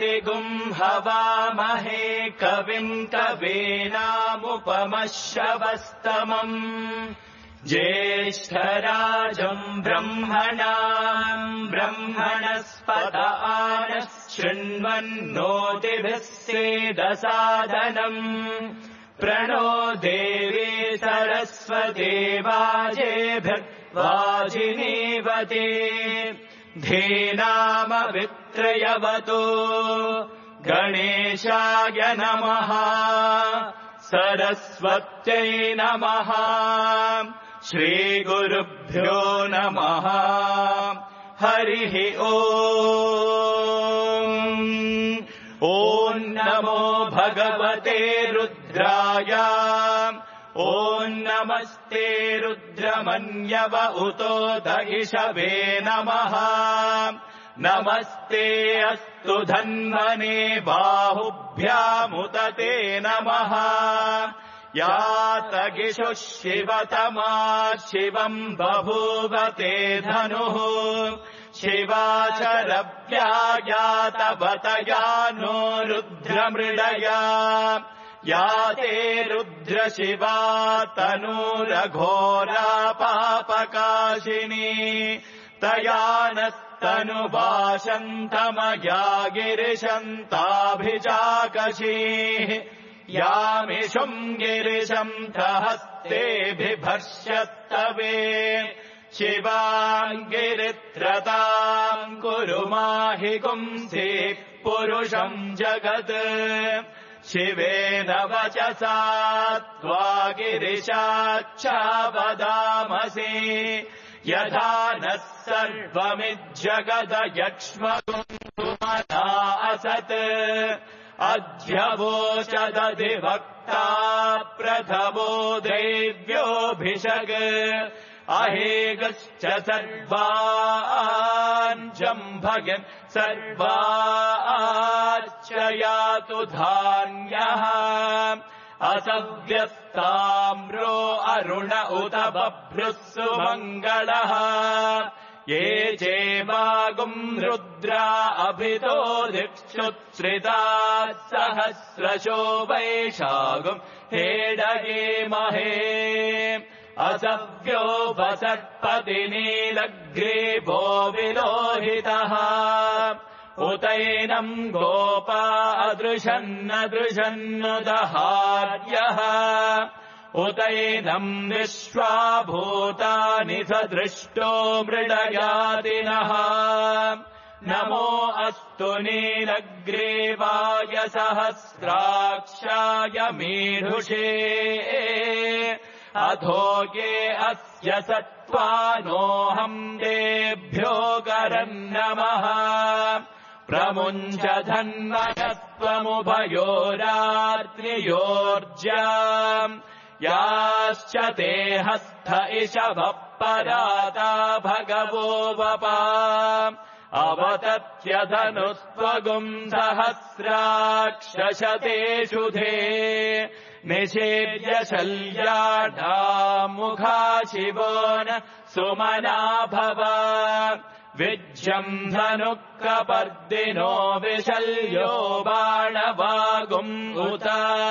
प्रतिगुंहवामहे कविम् कवीनामुपमश्रवस्तमम् ज्येष्ठराजम् ब्रह्मणस्पत आनः शृण्वन्नोतिभिः सेदसादनम् प्रणो देवी सरस्वती वाजिनीवती धीनामवित्रयवतु गणेशाय नमः सरस्वत्यै नमः श्रीगुरुभ्यो नमः हरिः ॐ नमो भगवते रुद्राय ॐ नमस्ते रुद्रमन्यव उतो दहिषवे नमः नमस्ते अस्तु धन्वने बाहुभ्यामुदते नमः यातगिषुः शिवतमा शिवम् बभूवते धनुः शिवाचरव्यायातवतया नो रुद्रमृडया याते रुद्रशिवा तनूरघोरा पापकाशिनी तया नस्तनुभाषन्तमया गिरिशन्ताभिजाकशीः यामिषुम् गिरिशन्थहस्ते बिभर्ष्यस्तवे शिवाम् गिरित्रताम् कुरु माहि पुंसि पुरुषम् जगत् शिवेन वचसा त्वा गिरिशाच्छावदामसि यथा नः सर्वमिज्जगदयक्ष्मकुङ्कुमना असत् अध्यवोचदधिवक्ता प्रथमो दैव्योऽभिषग् अहेगश्च सर्वान् जम्भयन् सर्वाच्च यातु धान्यः असव्यस्ताम्रो अरुण उत बभ्रुः सुमङ्गलः ये चेवागुम् रुद्रा अभितो दिक्षुत्सृताः सहस्रशो वैशागुम् हेडयेमहे असव्योपसर्पति नीलग्रीवो विलोहितः उतैनम् गोपा अदृशन्नदृशन्नुदहार्यः उतैनम् विश्वाभूतानि सदृष्टो मृडयादिनः नमो अस्तु नीलग्रीवाय सहस्राक्षाय मीढुषे अधो ये अस्य सत्त्वानोऽहम् तेभ्यो करम् नमः प्रमुञ्च धन्वनत्वमुभयोरात्रियोर्जाम् याश्च ते हस्थ इषवः पराता भगवो वपा अवतत्यधनुस्त्वगुम् सहस्राक्षशतेषु धे निषेव्य शल्याढामुखा शिवो न सुमना भव विज्यम् धनुःकपर्दिनो विशल्यो बाणवागुम् उत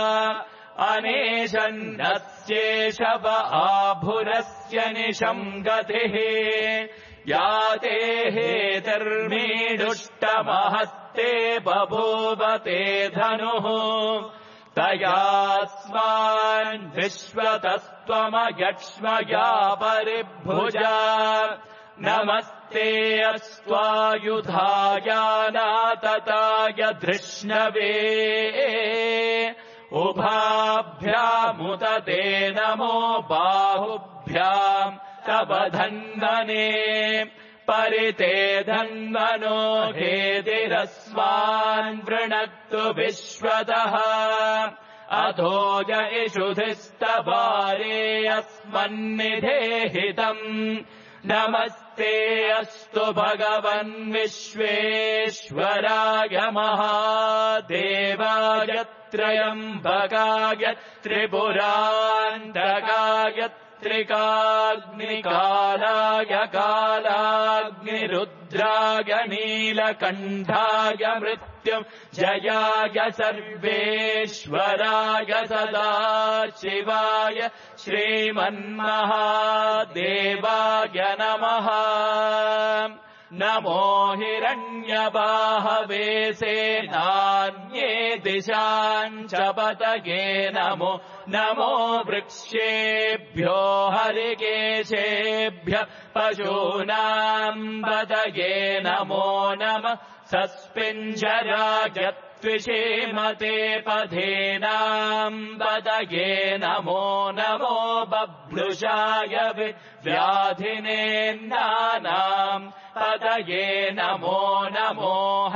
अनेशन्नस्येषव आभुरस्य निशम् गतिः याते हेतिर्मीडुष्टमहस्ते बभूवते धनुः तयास्मान् विश्वतस्त्वमयक्ष्मया परिभुजा नमस्ते अस्त्वायुधायानातताय धृष्णवे उभाभ्यामुदते नमो बाहुभ्याम् तव धन्वने परिते धन्वनो हेतिरस्मान् वृणक्तु विश्वतः अधो य इषुधिस्तवारे अस्मन्निधेहितम् नमस्ते अस्तु भगवन् विश्वेश्वराय महादेवाय त्र्यम्बकाय त्रिपुरान्तकाय मातृकाग्निकालाय कालाग्निरुद्राय नीलकण्ठाय मृत्युम् जयाय सर्वेश्वराय सदाशिवाय श्रीमन्महादेवाय नमः। नमो हिरण्यबाहवे सेनान्ये दिशाम् च पतये नमो नमो वृक्षेभ्यो हरिकेशेभ्यः पशूनाम् पतये नमो नमः। सस्पिञ्जराय त्विषीमते पथेनाम् पतये नमो नमो बभ्रुषाय व्याधिनेन्नानाम् पतये नमो नमो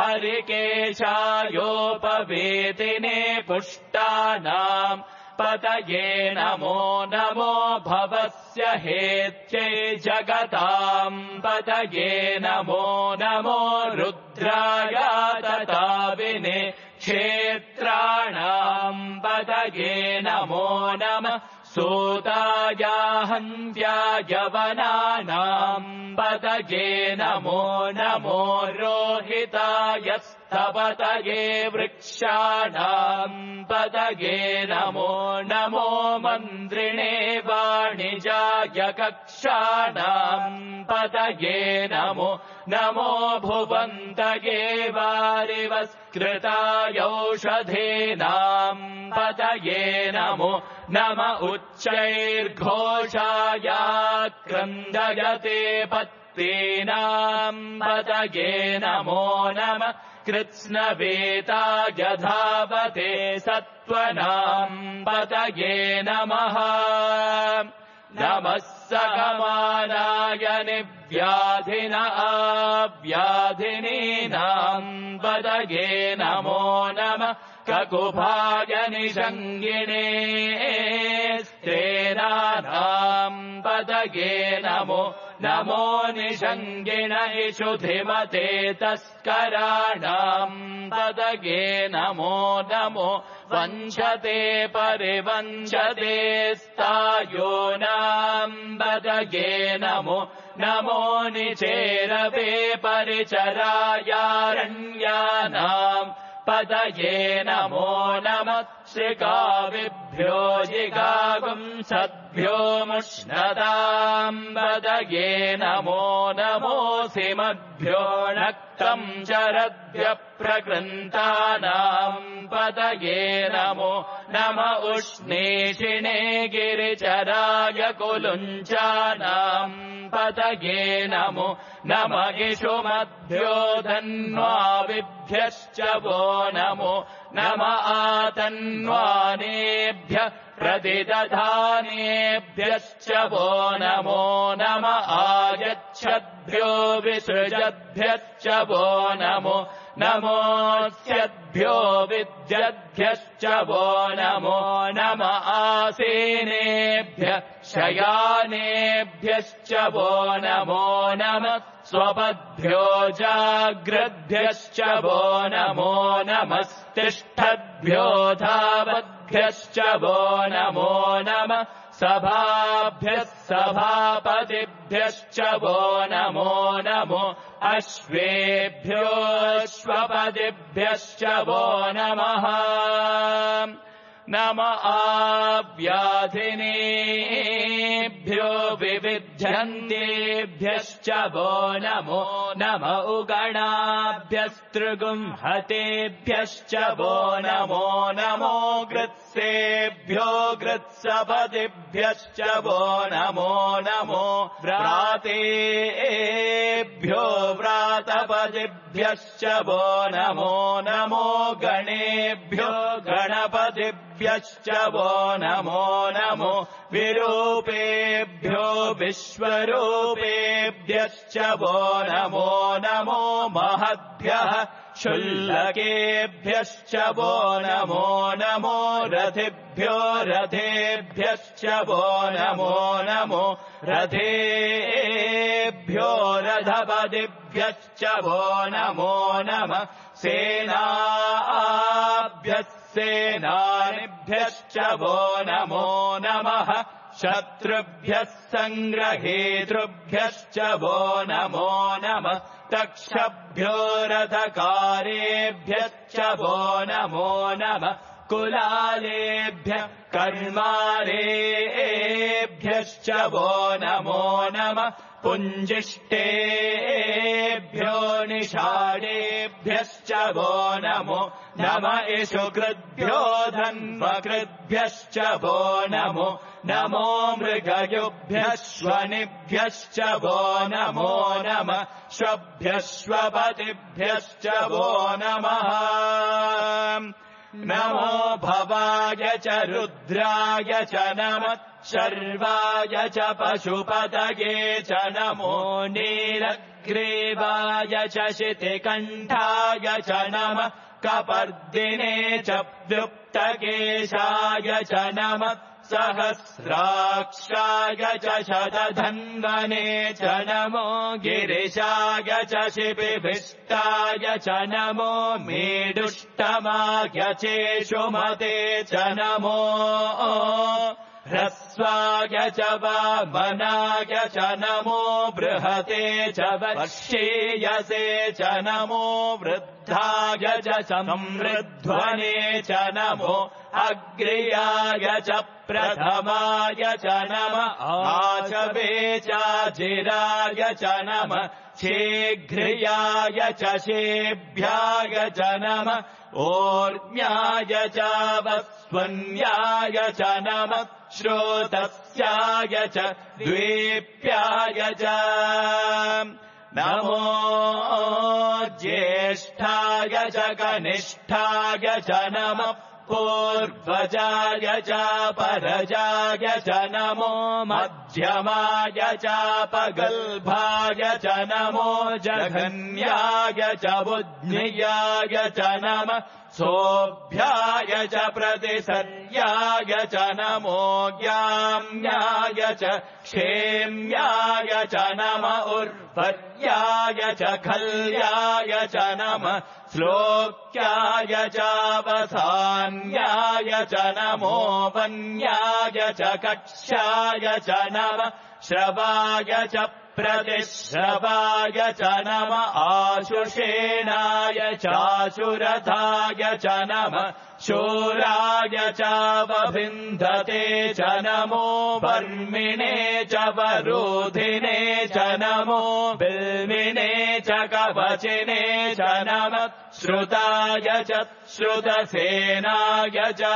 हरिकेशायोपवेदिने पुष्टानाम् पतये नमो नमो भवस्य हेत्यै जगताम् पतये नमो नमो रुद्राय तताविने क्षेत्राणाम् पतये नमो नमः। सूताय हन्त्याय वनानाम् पतये नमो नमो रोहिताय स्तपतये वृक्षाणाम् पतये नमो नमो मन्त्रिणे वाणिजाय कक्षाणाम् पतये नमो नमो भुवन्तये वारिवस्कृताय औषधेनाम् पतये नमो नम उच्चैर्घोषाय क्रन्दयते पत्तीनाम् पतये नमो नमः। कृत्स्नवेताय धावते सत्त्वनाम् पतये नमः। नमः सगमानाय निव्याधिन आव्याधिनीनाम् पतये नमो नमः। ककुभाय निषङ्गिणे स्त्रेणानाम् पतये नमो नमो निषङ्गिण इषुधिमते तस्कराणाम् पतये नमो नमो वञ्चते परिवञ्चते स्तायोनाम् पतये नमो नमो निचेरवे परिचरायारण्यानाम् पतये नमो नमः। श्रिकाविभ्यो जिगागुंसद्भ्यो मुष्णताम् पतये नमो नमो सिमभ्यो नक्तम् चरद्भ्यः प्रकृन्तानाम् पतये नमो नम उष्णीषिणे गिरिचराय कुलुञ्चानाम् पतये नमो नम इषुमद्भ्यो धन्वाविभ्यश्च वो नमो नम आतन्वानेभ्यः प्रतिदधानेभ्यश्च वो नमो नम आयच्छद्भ्यो विसृजद्भ्यश्च वो नमो नमोऽस्यद्भ्यो विद्यद्भ्यश्च वो नमो नम आसीनेभ्यः शयानेभ्यश्च वो नमो नमः। स्वपद्भ्यो जाग्रद्भ्यश्च वो नमो नमस्तिष्ठद्भ्यो धावद्भ्यश्च वो नमो नमः। सभाभ्यः सभापतिभ्यश्च वो नमो नमो अश्वेभ्योऽश्वपतिभ्यश्च वो नमः। नम आव्याधिनेभ्यो विविध्यन्तेभ्यश्च वो नमो नम उगणाभ्यस्त्रिगुंहतेभ्यश्च वो नमो नमो गृत्सेभ्यो गृत्सपतिभ्यश्च वो नमो नमो व्रातेभ्यो व्रातपतिभ्यश्च वो नमो नमो गणेभ्यो गणपतिभ्यश्च वो नमो नमो विरूपेभ्यो विश्वरूपेभ्यश्च वो नमो नमो महद्भ्यः क्षुल्लकेभ्यश्च वो नमो नमो रथिभ्यो रथेभ्यश्च वो नमो नमो रथेभ्यो रथपतिभ्यश्च वो नमो नमः सेनाभ्यः सेनानिभ्यश्च वो नमो नमः शत्रुभ्यः सङ्ग्रहेतृभ्यश्च वो नमो नमः तक्षभ्यो रथकारेभ्यश्च वो नमो नमः कुलालेभ्यः कर्मारेभ्यश्च वो नमो नमः पुञ्जिष्टेभ्यो निषाडेभ्यश्च वो नमो नमः इषुकृद्भ्यो धन्वकृद्भ्यश्च वो नमो नमो मृगयुभ्यः श्वनिभ्यश्च वो नमो नमः श्वभ्यः श्वपतिभ्यश्च वो नमः नमो भवाय च रुद्राय च नमः शर्वाय च पशुपतये च नमो नीलग्रीवाय च शितिकण्ठाय च नमः कपर्दिने च व्युक्तकेशाय च नमः सहस्राक्षाय च शतधन्वने च नमो गिरिशाय च शिपिभिष्टाय च नमो मेडुष्टमाय चेषुमते च नमो ह्रस्वाय च वामनाय च नमो बृहते च वश्येयसे च नमो वृद्धाय च संवृध्वने च नमो अग्र्याय च प्रथमाय च नमः आचवे चाजिराय च नमः शीघ्रियाय च शेभ्याय च नमः ओर्म्याय च वस्वन्याय च नमः श्रोतस्याय च द्वीप्याय च नमो ज्येष्ठाय च कनिष्ठाय च नमः पूर्वजाय च परजाय च नमो मध्यमाय च पगल्भाय च नमो जघन्याय च बुद्ध्याय च नमः सोऽभ्याय च प्रतिसर्याय च नमो ज्ञाम्याय च क्षेम्याय च नमः उर्वर्याय च खल्याय च नमः श्लोक्याय चावसान्याय च नमो वन्याय च कक्ष्याय च नमः श्रवाय च प्रतिश्रवाय च नमः आशुषेणाय चाशुरथाय च नमः शूराय चावभिन्धते च नमो वर्मिणे च वरोधिने च नमो बिल्विने च कवचिने च नमः श्रुताय च श्रुतसेनाय च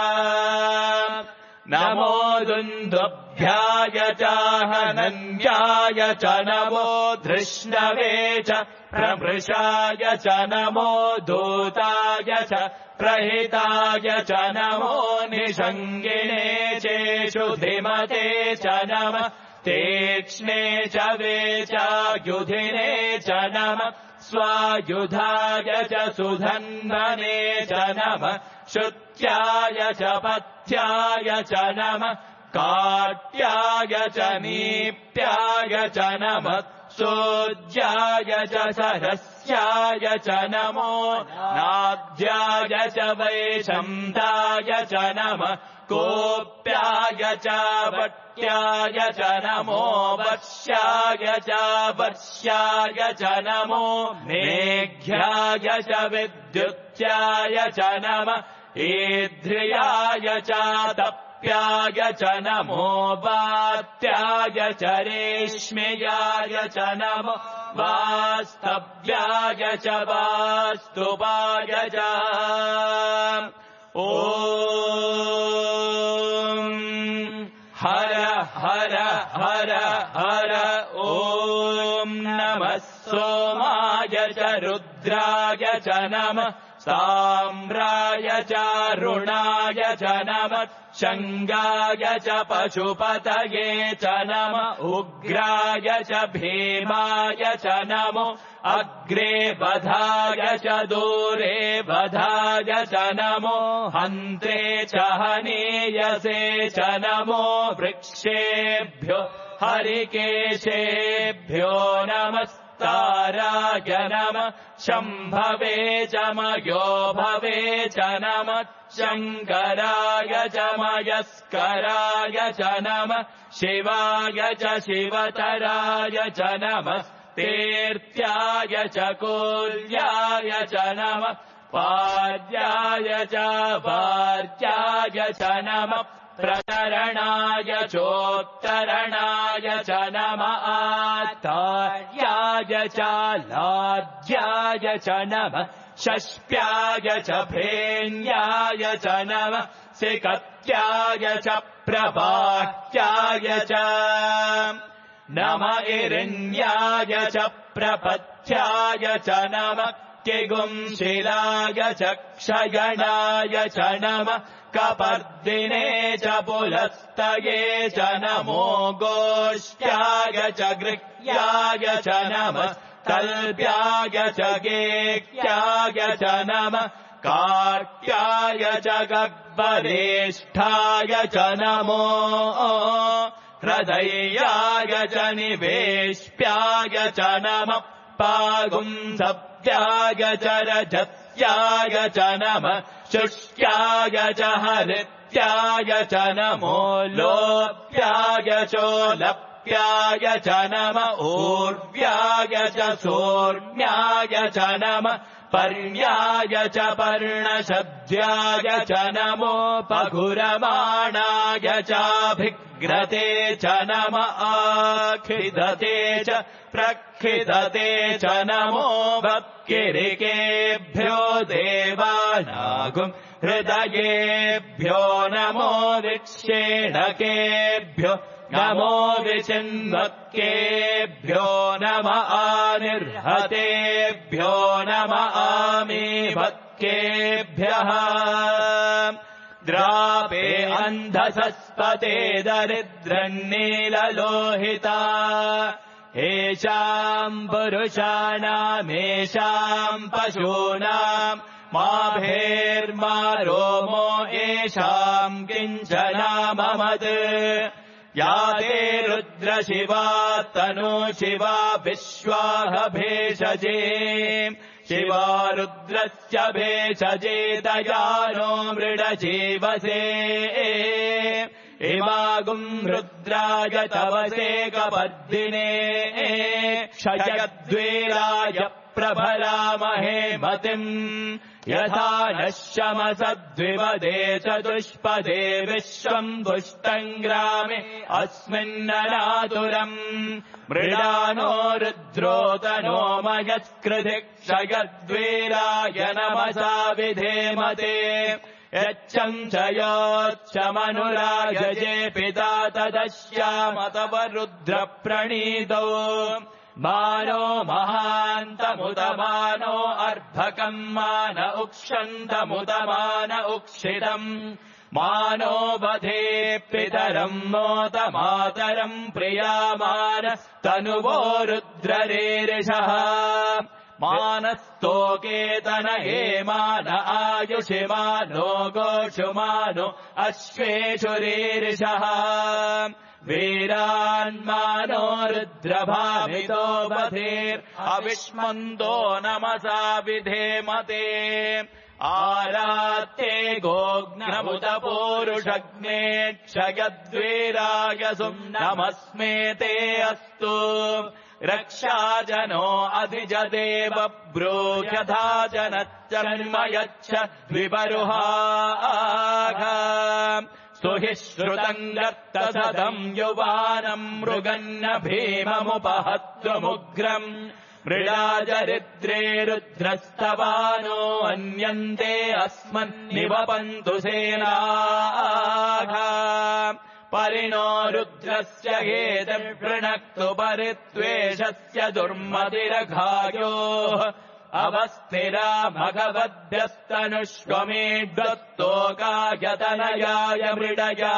नमो दुन्दुभ्याय च हनन्याय च नमो धृष्णवे च प्रमृषाय च नमो दूताय च प्रहिताय च नमो निषङ्गिणे चेषु धिमते च नमः तीक्ष्णे च वेचायुधिने च नमः स्वायुधाय च सुधन्वने च नमः श्रुत्याय च पथ्याय च नमः काट्याय च नीप्याय च नमः सोज्याय च सरस्याय च नमो नाद्याय च वैशन्ताय च नमः कोप्याय च वट्याय च नमो वर्ष्याय च वर्ष्याय च नमो मेघ्याय च विद्युत्याय च नमः ईद्रियाय च तप्याय च नमो वात्याय च रेश्म्याय च नमो वास्तव्याय च वास्तुपाय च ॐ हर हर हर हर ॐ नमः सोमाय च रुद्राय च नमः साम्राय च रुणाय च नमः शङ्गाय च पशुपतये च नमः उग्राय च भीमाय च नमो अग्रे बधाय च दूरे बधाय च नमो हन्त्रे च हनीयसे च नमो वृक्षेभ्यो हरिकेशेभ्यो नमस्ते ताराय नमः शम्भवे च मयो भवे च नमः शङ्कराय च मयस्कराय च नमः शिवाय च शिवतराय च नमः तीर्थ्याय च कूल्याय च नमः पाद्याय च वार्याय च नमः प्रतरणाय चोत्तरणाय च नमः आचार्याय च लाज्याय च नमः षष्प्याय च फेन्याय च नमः सिकत्याय च प्रभाह्याय च नमः इरण्याय च प्रपथ्याय च नमः किगुंशिलाय च क्षयणाय च नमः कपर्दिने च पुलस्तये च नमो गोष्ठ्याय च गृह्याय च नमः कल्प्याय च गेह्याय च नमः कार्त्याय च गह्वरेष्ठाय च नमो हृदयाय च निवेश्याय च नमः पागुंसव्याय च रजत्याय च नमः शुष्क्याय च हरित्याय च नमो लोप्याय चोलप्याय च नमः ऊर्व्याय च सोर्म्याय च नमः पर्ण्याय च पर्णशब्द्याय च नमो पघुरमाणाय चाभिघ्रते च नमः आखिदते च प्रखिदते च नमो भक्तिरिकेभ्यो देवानागुम् हृदयेभ्यो नमो विक्षेणकेभ्यो नमो विचिन्वक्केभ्यो नमः आनिर्हतेभ्यो नमः आमीभक्केभ्यः द्रापे अन्धसस्पते दरिद्रन्नीललोहिता येषाम् पुरुषाणामेषाम् पशूनाम् माभेर्मा रोमो येषाम् किञ्चनाममत् या ते रुद्रशिवा तनु शिवा विश्वाह भेषजे शिवा रुद्रस्य भेषजे दयानो मृडजीवसे इमागुम् रुद्राय तवसे कपर्दिने क्षयद्वीराय प्रभरामहे मतिम् यथा नः शमसद्विपदे चतुष्पदे विश्वम् पुष्टम् ग्रामे अस्मिन्ननातुरम् मृडानो रुद्रोतनो मयस्कृति क्षयद्वीराय नमसा विधेमते यच्छम् च योच्छमनुराजये पिता तदश्यामतव रुद्रप्रणीतौ मानो महान्तमुदमानो अर्भकम् मान उक्षन्तमुदमान उक्षितम् मानो वधे पितरम् मोत मातरम् प्रियामान तनुवो रुद्ररेरिषः मानस्तोकेतन हेमान आयुषिमानो गोषुमानो अश्वेषु रीरिषः वीरान्मानो रुद्रभामितो बधेर्अविष्मन्दो नमसा विधेमते आरात्ते गोघ्नमुत पूरुषग्ने क्षयद्वीराय सुम्नमस्मे ते अस्तु रक्षाजनो अधिजदेव ब्रूह्यथा जनच्चर्म यच्छ द्विबरुहाघ सुहि श्रुतम् गर्तसदम् युवानम् मृगन्न भीममुपहत्वमुग्रम् मृडाजरिद्रे रुद्रस्तवानो अन्यन्ते अस्मन्निवपन्तु सेनाघ परिणो रुद्रस्य हेतवृणक्तु परित्वेषस्य दुर्मतिरघायोः अवस्थिरा भगवद्भ्यस्तनुष्वमेड्वत्तोकायतनयाय मृडया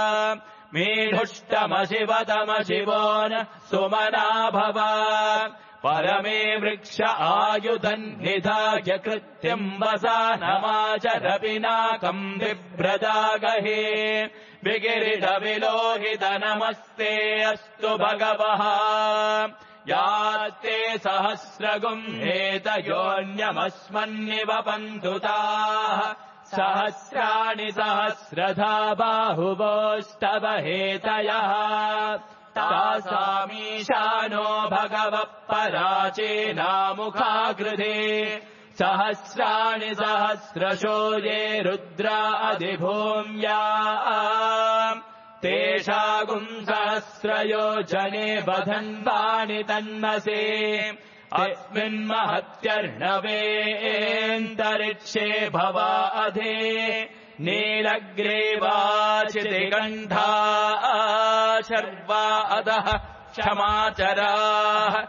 मेढुष्टमशिवतमशिवो न सुमना भव परमे वृक्ष आयुधन्निधाय कृत्यम् वसानमाचरपिनाकम् बिभ्रदागहे विगिरिडविलोहित नमस्ते अस्तु भगवः यात्ते सहस्रगुम् हेतयोऽन्यमस्मन्निवपन्तु ताः सहस्राणि सहस्रधा बाहुवोस्तव हेतयः तासामीशानो भगवः पराचेनामुखाकृते सहस्राणि सहस्रशो ये रुद्रा अधिभूम्या तेषागुम् सहस्रयोजने बधन्वानि तन्मसे अस्मिन्महत्यर्णवेऽन्तरिक्षे भवा अधे नीलग्रीवाचितिकण्ठा शर्वा अधः क्षमाचराः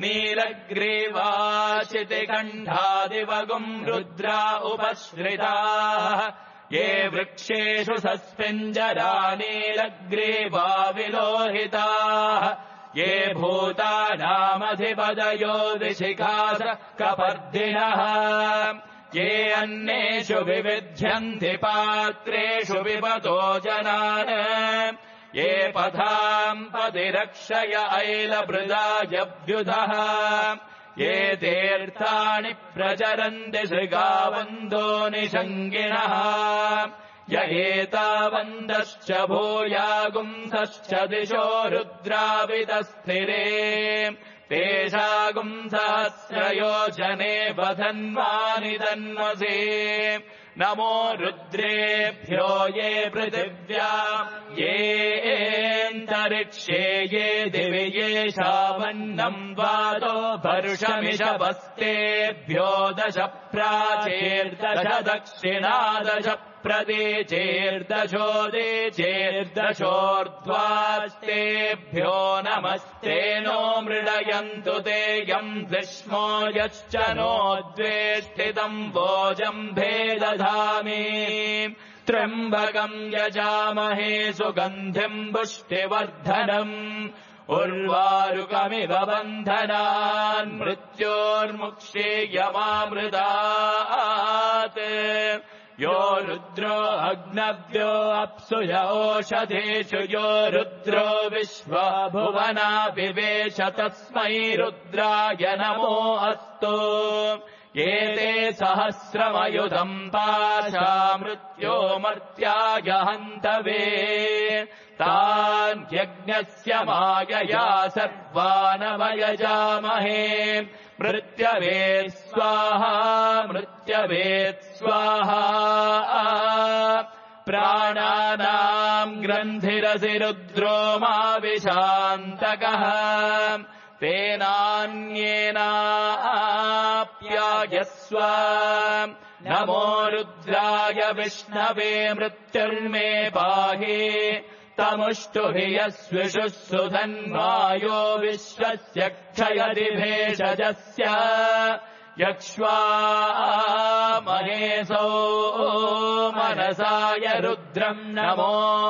नीलग्रीवाचितिकण्ठादिवगुम् रुद्रा उपश्रिताः ये वृक्षेषु सस्मिञ्जरा नीलग्रीवा विलोहिताः ये भूतानामधिपदयो विशिखास कपर्दिनः ये अन्नेषु विविध्यन्ति पात्रेषु विपतो जनान् ये पथाम् पदिरक्षय ऐलभृदायभ्युधः ये तीर्थानि प्रचरन्ति शृगावन्दो निषङ्गिणः य एतावन्दश्च भूयागुंसश्च दिशो रुद्रावितस्थिरे तेषागुम् सहस्रयोजने बधन्वानि तन्मसे नमो रुद्रेभ्यो ये पृथिव्याम् येऽन्तरिक्षे ये दिवि येषामन्नम् वातो वर्षमिषवस्तेभ्यो 10 प्राचेर्दश दक्षिणादश प्रदेचेर्दशोदेचेर्दशोर्ध्वास्तेभ्यो नमस्ते नो मृडयन्तु ते यम् विष्मो यश्च नो द्वेष्टितम् वोजम् भेदधामि त्र्यम्बकम् यजामहे सुगन्धिम् पुष्टिवर्धनम् उर्वारुकमिव बन्धनान् मृत्योर्मुक्षीयमामृतात् यो रुद्रो अग्नव्यो अप्सु य ओषधेषु यो रुद्रो विश्वा भुवना विवेश तस्मै रुद्राय नमो अस्तु एते सहस्रमयुधम् पाशा मृत्यो मर्त्याय हन्तवे तान् यज्ञस्य मायया सर्वानवयजामहे मृत्यवे स्वाहा मृत्यवे स्वाहा प्राणानाम् ग्रन्थिरसि रुद्रो माविशान्तकः तेनान्येनाप्यायस्व नमो रुद्राय विष्णवे मृत्युर्मे पाहि तमुष्टुहि यस्विषुः सुधन्वायो विश्वस्य क्षयति भेषजस्य यक्ष्वा महेशो मनसाय रुद्रम् नमो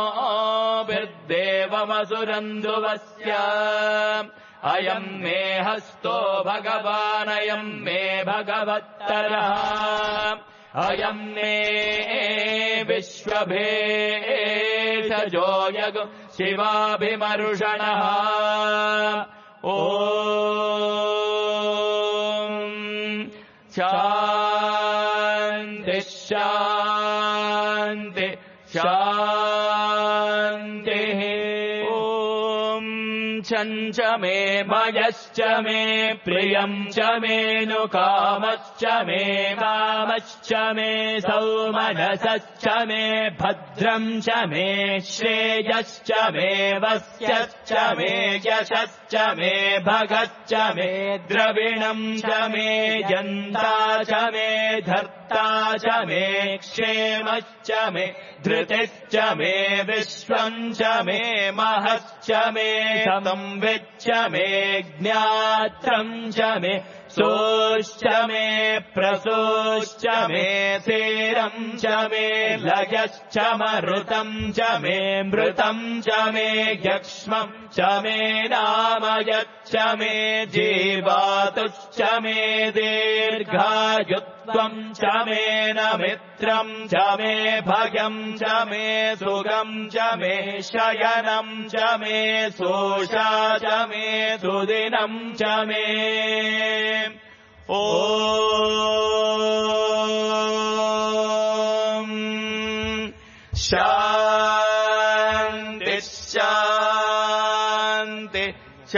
बिर्देवमसुरन्धुवस्य अयम् मे हस्तो भगवानयम् मे भगवत्तरः अयम् मे विश्वभेषजो यगु शिवाभिमर्षणः ॐ शान्ति शान्ति शान्तिः ॐ छञ्च मे मयश्च मे प्रियम् च मे नु कामश्च मे कामश्च मे सौमनसश्च मे भद्रम् च मे श्रेयश्च मे वस्यश्च मे यशश्च मे भगश्च मे द्रविणम् च मे जन्ता च मे धर्ता च मे क्षेमश्च मे धृतिश्च मे विश्वम् च मे महश्च मे संविच्च मे ज्ञात्रम् च मे सोश्च मे प्रसोश्च मे सेरम् च मे लयश्च मरुतम् च मे मृतम् च मे यक्ष्मम् च मे नामयच्च मे जीवातुश्च मे दीर्घायुः त्वम् च मे न मित्रम् च मे भयम् च मे सुगम् च मे शयनम् च मे सोषा च मे सुदिनम् च मे ॐ शान्ति शान्ति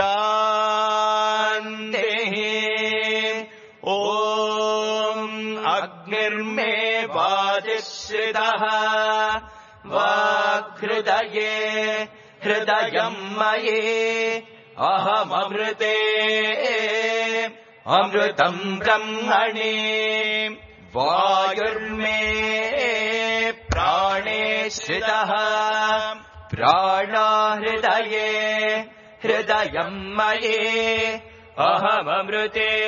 शान्तिः ॐ अग्निर्मे वाजिश्रितः वाक्हृदये हृदयम् मयि अहममृते अमृतम् ब्रह्मणि वायुर्मे प्राणे श्रितः प्राणहृदये हृदयम् मयि अहममृते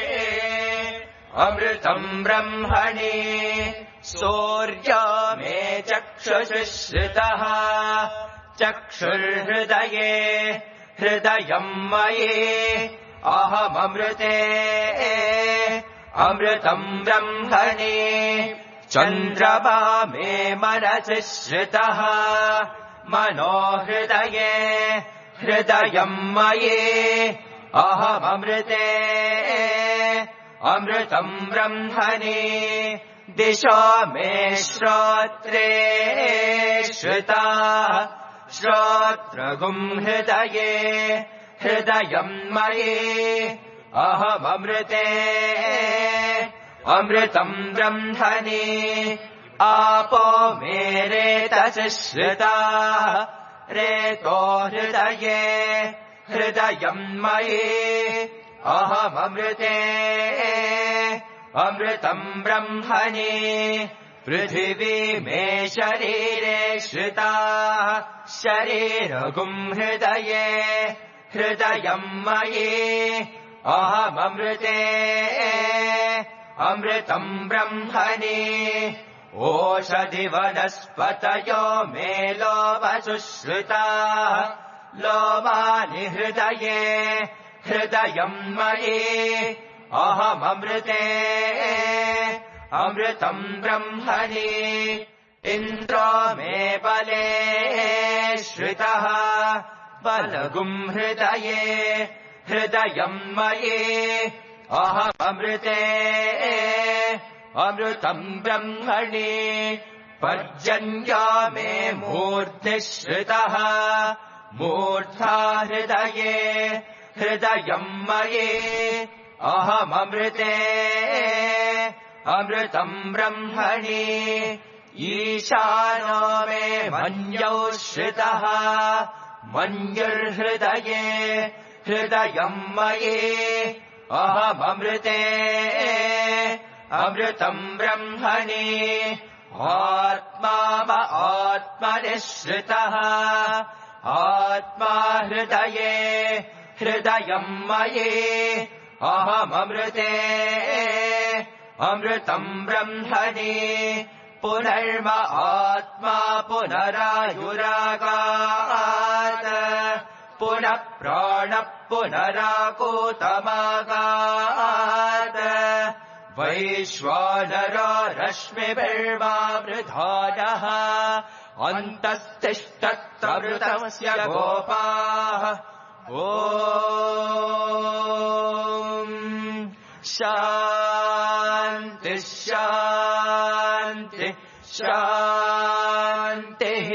अमृतम् ब्रह्मणि सूर्यो मे चक्षुषुश्रितः चक्षुर्हृदये हृदयम् मयि अहममृते अमृतम् ब्रह्मणि चन्द्रमा मे मनसि श्रितः मनोहृदये हृदयम् मयि अहममृते अमृतम् ब्रह्मणि दिशो मे श्रोत्रे श्रुताः श्रोत्रगुम् हृदये हृदयम् मयि अहममृते अमृतम् ब्रह्मणि आपो मे रेतसि श्रिताः रेतो हृदये हृदयम् मयि अहममृते अमृतम् ब्रह्मणि पृथिवी मे शरीरे श्रिताः शरीरगुम् हृदये हृदयम् मयि अहममृते अमृतम् ब्रह्मणि ओषधिवनस्पतयो मे लोमसुश्रुताः लोमानि हृदये हृदयम् मयि अहममृते अमृतम् ब्रह्मणि इन्द्रो मे बले श्रितः बलगुम् हृदये हृदयम् मयि अहममृते अमृतम् ब्रह्मणि पर्जन्यो मे मूर्ध्नि श्रितः मूर्धा हृदये हृदयम् मयि अहममृते अमृतम् ब्रह्मणि ईशानो मे मन्यौ श्रितः मन्युर्हृदये हृदयम् मयि अहममृते अमृतम् ब्रह्मणि आत्मा आत्मनिश्रितः आत्मा हृदये हृदयम् मयि अहममृते अमृतम् ब्रह्मणि पुनर्म आत्मा पुनरायुरागात् पुनः प्राणः पुनराकूतमागात् वैश्वानरो रश्मिभिर्मावृधानः अन्तस्तिष्ठत्रमृतस्य गोपाः ॐ शान्ति शान्ति शान्तिः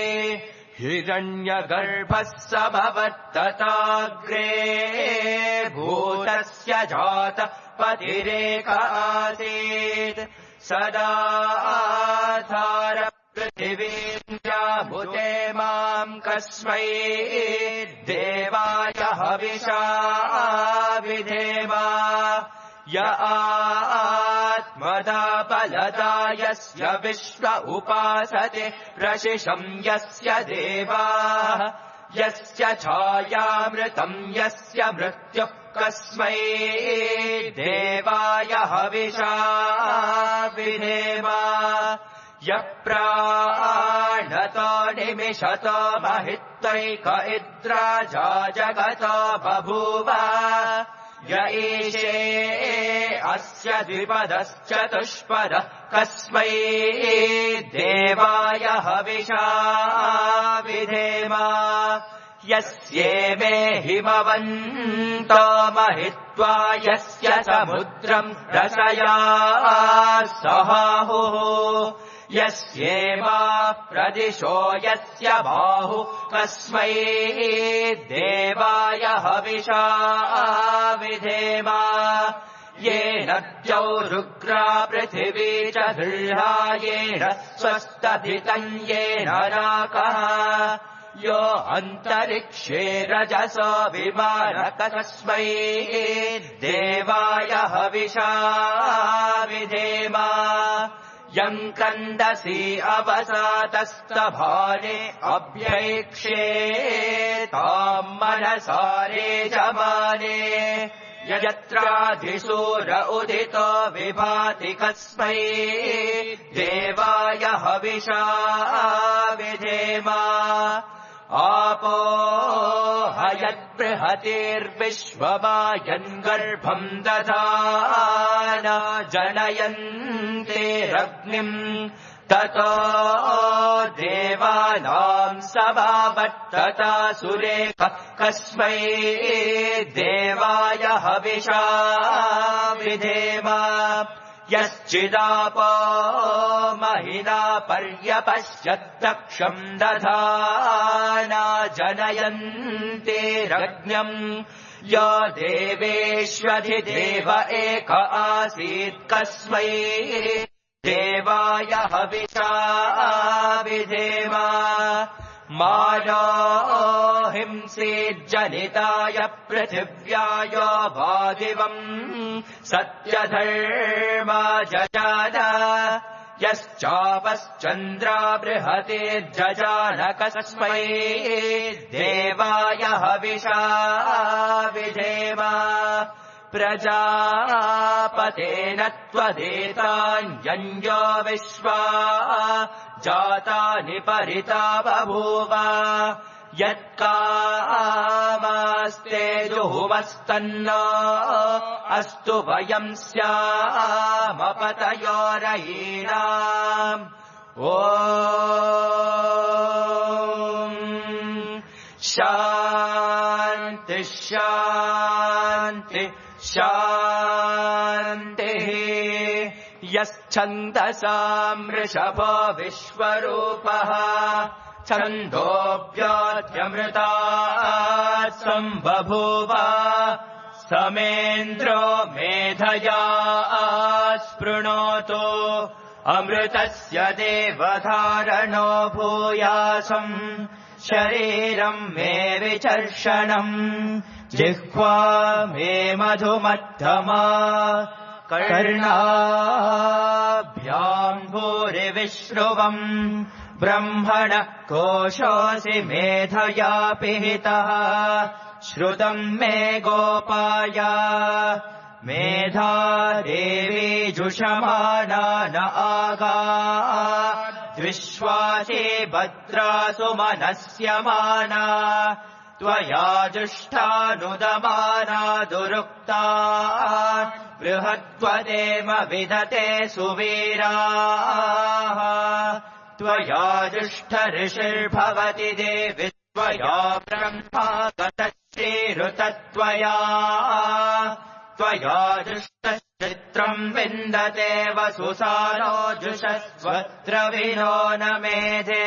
हिरण्यगर्भः समवर्तताग्रे भूतस्य जातः पतिरेक आसीत् सदा आधार पृथिवीन्द्राभुते माम् कस्मै देवाय हविषा विधेमा य आत्मदा बलदा यस्य विश्व उपासते प्रशिशम् यस्य देवाः यस्य छायामृतम् यस्य मृत्युः कस्मै देवाय हविषा विधेमा यप्राणतो निमिषतो महित्वैक इद्राजा जगतो बभूव य ईशे अस्य द्विपदश्चतुष्पदः कस्मै देवाय हविषा विधेम यस्येमे हिमवन्तो महित्वा यस्य समुद्रम् रसया सहाहुः यस्येमा प्रदिशो यस्य बाहु कस्मै देवाय हविषा विधेम येन द्यौरुग्रा पृथिवी च दृढा येन स्वस्तधितम् येन राकः यो अन्तरिक्षे रजसो विमानक तस्मै देवाय हविषा विधेम यम् क्रन्दसि अवसातस्तभाने अभ्यैक्षे ताम् मनसारे जमाने यत्राधिसूर उदितो विभाति कस्मै देवाय हविषा विधेम आपो हयद्बृहतिर्विश्वमायन् गर्भम् दधान जनयन्तेरग्निम् ततो देवानाम् समावर्तता सुरेख कस्मै देवाय हविषा विधेम यश्चिदापो महिना पर्यपश्यद्दक्षम् दधाना जनयन्तेरग्न्यम् यो देवेष्वधिदेव एक आसीत् कस्मै देवाय हविषा विधेम मानो हिंसेज्जनिताय पृथिव्याय वादिवम् सत्यधर्मा जजान यश्चापश्चन्द्रा बृहते जजान कस्मै देवाय हविषा विधेम प्रजापतेन त्वदेतान्यन्यो विश्वा जातानि परिता बभूव यत्कामास्ते जुहुमस्तन्नो अस्तु वयम् स्यामपतयोरयीणाम् ॐ शान्ति शान्ति शान्तिः यश्छन्दसाम् वृषभो विश्वरूपः छन्दोऽप्याद्यमृतात् सम्बभूव समेन्द्रो मेधया स्पृणोतु अमृतस्य देवधारणो भूयासम् शरीरम् मे विचर्षणम् जिह्वा मे मधुमद्धमा कर्णाभ्याम् भूरिविश्रुवम् ब्रह्मण कोशोऽसि मेधया पिहितः श्रुतम् मे गोपाय मेधा देवी जुषमाना न आगा द्विश्वासी भद्रासु मनस्यमाना त्वया जुष्टानुदमाना दुरुक्ता बृहद्वदेम विदते सुवीराः त्वया जुष्ट ऋषिर्भवति देवि त्वया ब्रह्मा गतश्रीरुतत्वया त्वया जुष्टश्चित्रम् विन्दते वसुसानो जुषस्वद्रविनो न मेधे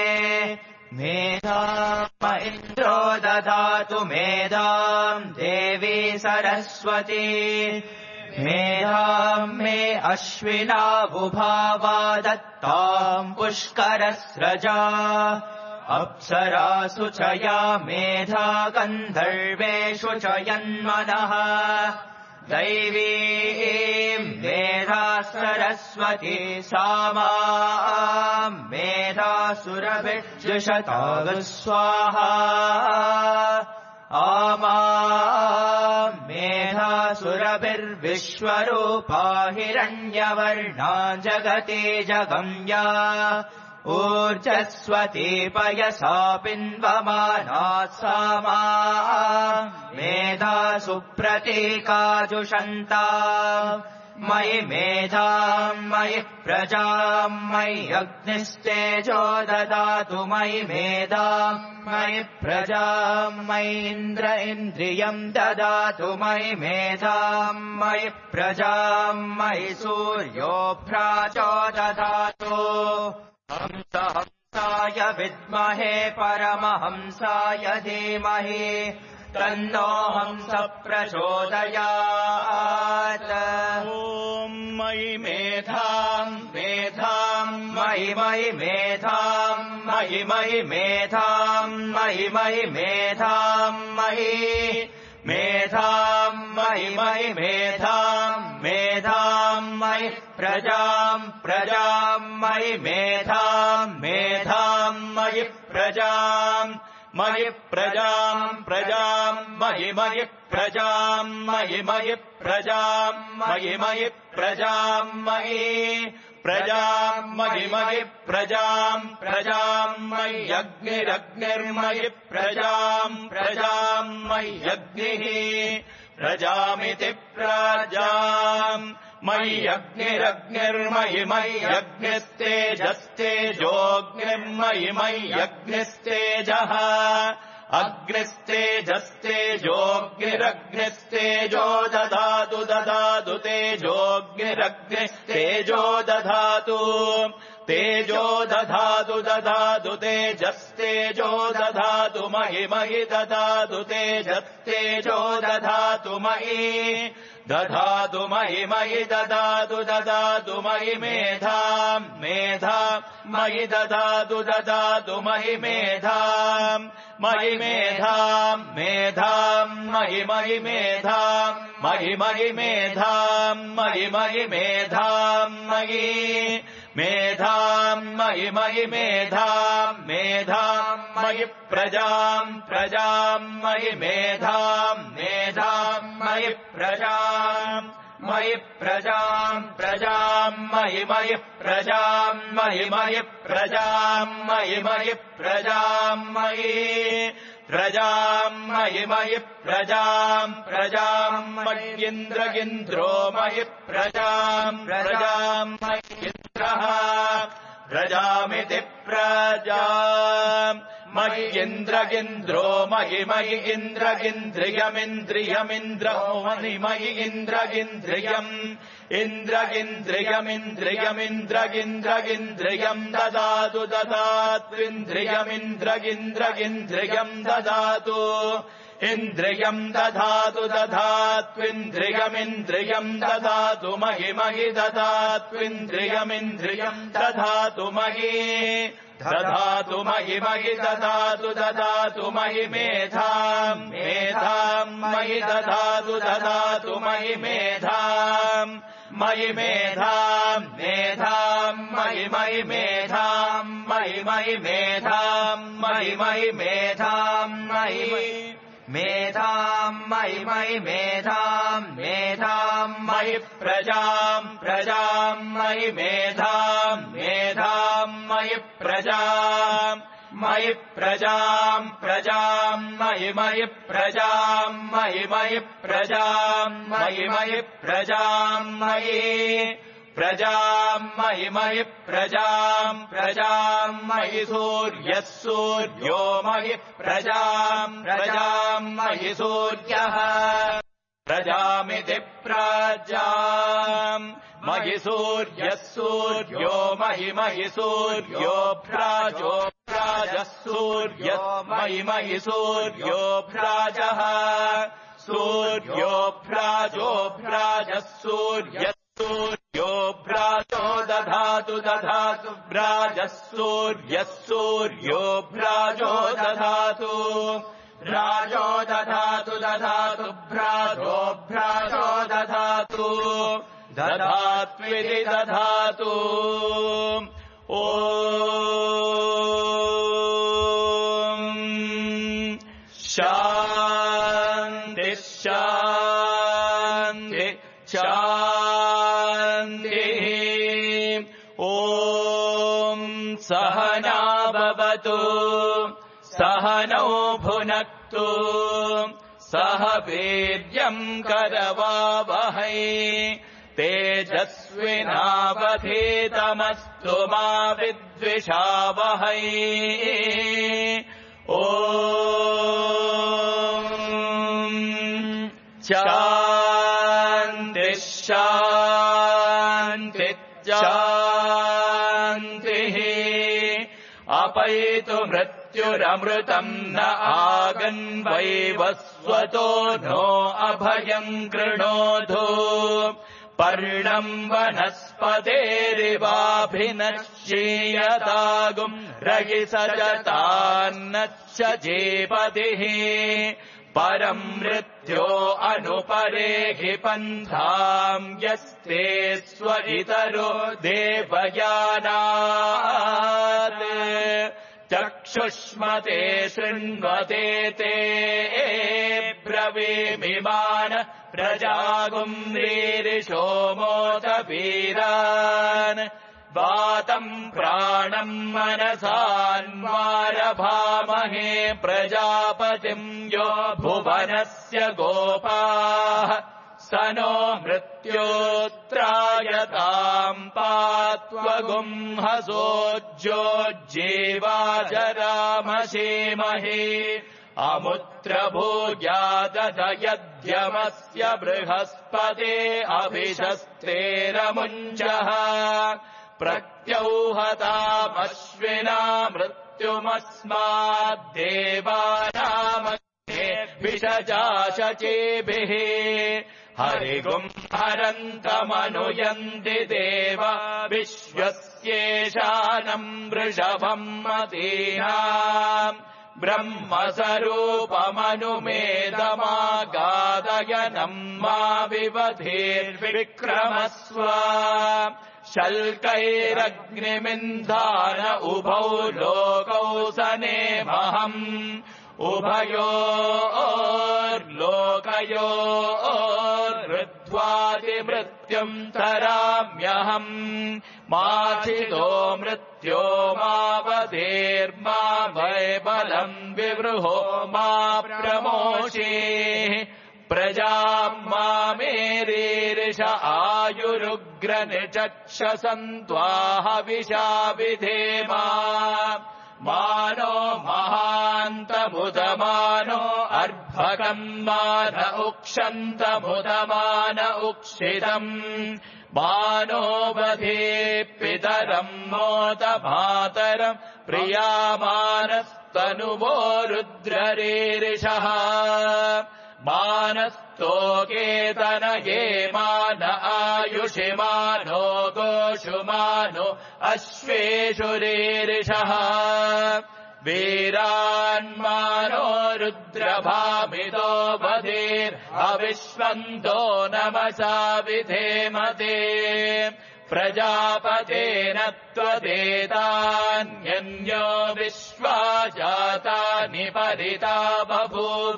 मेधाम इन्द्रो ददातु मेधाम् देवी सरस्वती मेधाम् मे अश्विनावुभावा दत्ताम् पुष्करस्रजा अप्सरासु च या मेधा गन्धर्वेषु च यन्मनः दैवीम् मेधा सरस्वती सामाम् मेधासुरभिर्जुषतागु स्वाहा आमाम् मेधासुरभिर्विश्वरूपा हिरण्यवर्णा जगति जगम्या ऊर्जस्वती पयसा पिन्वमानात् सामा मेधा सुप्रतीकाजुषन्ता मयि मेधाम् मयि प्रजाम् मयि अग्निस्तेजो ददातु मयि मेधाम् मयि प्रजाम् मयि इन्द्र इन्द्रियम् ददातु मयि मेधाम् मयि प्रजाम् मयि सूर्यो भ्राजो ददातु हंसाय विद्महे परमहंसाय धीमहि तन्नो हंस प्रचोदयात् ॐ मयि मेधाम् मेधाम् मयि मयि मेधाम् मयि मयि मेधाम् मयि मयि मेधाम् मयि मेधाम् मयि मयि मेधाम् मेधाम् मयि प्रजाम् प्रजाम् मयि मेधाम् मेधाम् मयि प्रजाम् मयि प्रजाम् प्रजाम् मयि मयि प्रजाम् मयि मयि प्रजाम् मयि मयि प्रजाम् मयि प्रजाम् मयि मयि प्रजाम् प्रजाम् मयि अग्निरग्निर्मयि प्रजाम् प्रजाम् मयि अग्निः प्रजामिति प्रजाम् मयि अग्निरग्निर्मयि मयि अग्निस्तेजस्तेजोऽग्निर्मयि मयि अग्निस्तेजः अग्निस्तेजस्तेजोऽग्निरग्निस्तेजो ददातु ददातु तेजोऽग्निरग्निस्तेजो ददातु तेजो दधातु दधातु तेजस्तेजो दधातु मयि मयि ददातु तेजस्तेजो दधातु मयि दधातु मयि मयि ददातु ददातु मयि मेधाम् मेधाम् मयि ददातु ददातु मयि मेधाम् मयि मेधाम् मेधाम् मयि मयि मेधाम् मयि मयि मेधाम् मयि मयि मेधाम् मयि मेधाम् मयि मयि मेधाम् मेधाम् मयि प्रजाम् प्रजाम् मयि मेधाम् मेधाम् मयि प्रजाम् मयि प्रजाम् प्रजाम् मयि मयि प्रजाम् मयि मयि प्रजाम् मयि मयि प्रजाम् मयि प्रजाम् मयि मयि प्रजाम् प्रजाम् मय्यिन्द्रो मयि प्रजाम् प्रजाम् मय्यिन्द्रः प्रजामिति प्रजाम् मय्यिन्द्रो मयि मयि इन्द्रियमिन्द्रियमिन्द्रो मयि इन्द्रियम् इन्द्रियमिन्द्रियम् ददातु ददात्विन्द्रियमिन्द्रियम् ददातु इन्द्रियम् दधातु दधात्विन्द्रियमिन्द्रियम् ददातु मयि मयि ददात्विन्द्रियमिन्द्रियम् दधातु मयि दधातु मयि मयि ददातु ददातु मयि मेधाम् मेधाम् मयि ददातु ददातु मयि मेधाम् मयि मेधाम् मेधाम् मयि मयि मेधाम् मयि मयि मेधाम् मयि मयि मेधाम् मयि मेधाम् मयि मयि मेधाम् मेधाम् मयि प्रजाम् प्रजाम् मयि मेधाम् मेधाम् मयि प्रजाम् मयि प्रजाम् प्रजाम् मयि मयि प्रजाम् मयि मयि प्रजाम् मयि मयि प्रजाम् मयि प्रजाम् मयि मयि प्रजाम् प्रजाम् मयि सूर्यः सूर्यो मयि प्रजाम् प्रजाम् मयि सूर्यः प्रजामिति प्रजाम् मयि सूर्यः सूर्यो मयि मयि सूर्यो भ्राजो भ्राजः सूर्यो मयि मयि सूर्यो भ्राजः सूर्यो भ्राजो भ्राजः सूर्यः सूर्यो भ्राजो दधातु दधातु भ्राजः सूर्यः सूर्यो भ्राजो दधातु भ्राजो दधातु दधातु भ्राजो भ्राजो दधातु दधात्विति दधातु ॐ शान्ति शान्ति शान्तिः ॐ सह भवतु सहनौ भुनक्तु सह वीर्यम् करवावहै तेजस्विनावधीतमस्तु मा विद्विषावहै ॐ शान्तिः शान्तिः अपैतु मृत्युरमृतम् न आगन्वैवस्वतो नो अभयम् कृणोतु पर्णम् वनस्पतेरिवाभिनश्यीयतागुम् रयि सजतान्नच्च जीपतिः परम् मृत्यो अनुपरेहि पन्थाम् यस्ते स्वरितरो देवयानात् चक्षुष्मते शृण्वते ते ब्रवीमिमान प्रजागुम्रीरिषो मोद वीरान् वातम् प्राणम् मनसान्वारभामहे प्रजापतिम् यो भुवनस्य गोपाः स नो मृत्योत्रायताम् पात्वगुंहसोज्योज्जीवाजरामशीमहि अमुत्रभूयाददयध्यमस्य बृहस्पते अभिशस्तेरमुञ्चः प्रत्यौहतामश्विना मृत्युमस्माद्देवानामग्ने विषजाशचेभिः हरिगुम् हरन्तमनुयन्ति देवा विश्वस्येषानम् वृषभम् मतीनाम् ब्रह्मस्वरूपमनुमेदमागादयनम् मा विवधेर्विक्रमस्व शल्कैरग्निमिन्धान उभौ लोकौ सनेमहम् उभयोर्लोकयोर्हृद्वादिमृत्युम् तराम्यहम् माथितो मृत्यो मावधेर्मा वैबलम् विवृहो मा प्रमोषेः प्रजाम् मामेरीरिष आयुरुग्रनिचक्षसन्त्वाह विषाविधेमा मानो महान्तमुदमानो अर्भकम् मान उक्षन्तमुदमान उक्षितम् मानो वधे पितरम् मोद मातरम् प्रियामानस्तनुवो रुद्ररीरिषः मानस्तोकेतनये मान आयुषि मानो गोषु मानो अश्वेषु रीरिषः वीरान्मानो रुद्रभामितो वधेर्अविश्वन्तो नमसा विधेमते प्रजापतेन त्वदेतान्यन्यो विश्वा जातानि परिता बभूव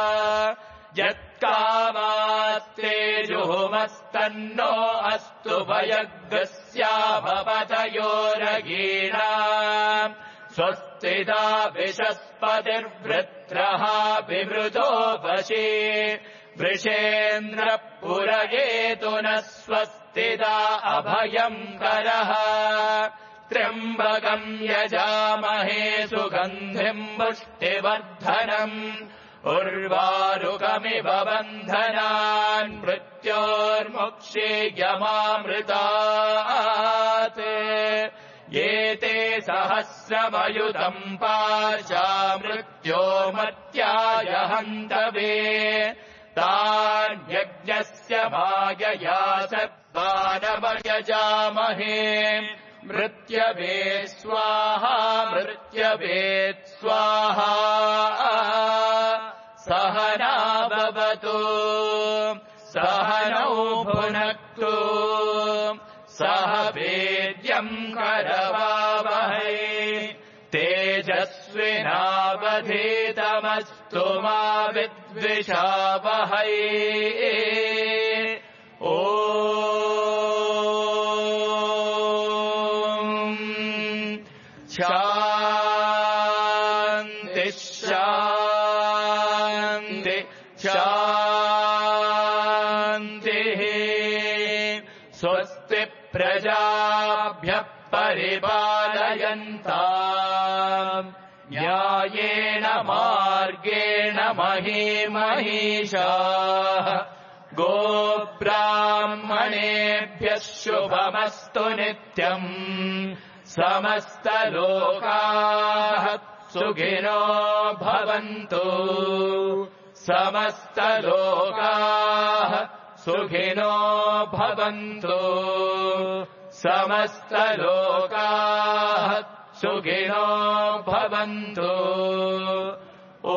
यत्कामास्ते जुहुमस्तन्नो अस्तु भयग्रस्याभपतयोरगीणाम् स्वस्तिदा विशस्पतिर्वृत्रः विमृतो वशी वृषेन्द्रः पुरयेतु न स्वस्तिदा अभयम् करः त्र्यम्बकम् यजामहे सुगन्धिम् पुष्टिवर्धनम् उर्वारुकमिव बन्धनान् मृत्योर्मुक्षीयमामृतात् एते सहस्रमयुतम् पाशा मृत्यो मर्त्याय हन्तवे तान् यज्ञस्य मायया सर्वानवयजामहे मृत्यवे स्वाहा मृत्यवे स्वाहा सहना भवतु सहनौ भुनक्तु सह वीर्यम् करवावहै तेजस्विनावधीतमस्तु मा विद्विषावहै ॐ शान्तिः शान्ति शान्तिः स्वस्ति प्रजाभ्यः परिपालयन्ताम् न्यायेन मार्गेण महीमहीषाः गोब्राह्मणेभ्यः शुभमस्तु नित्यम् समस्तलोकाः सुखिनो भवन्तु समस्तलोकाः सुखिनो भवन्तु समस्तलोकाः सुखिनो भवन्तु ॐ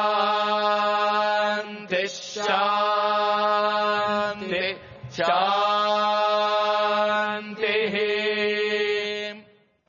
शान्ति शान्ति शान्ति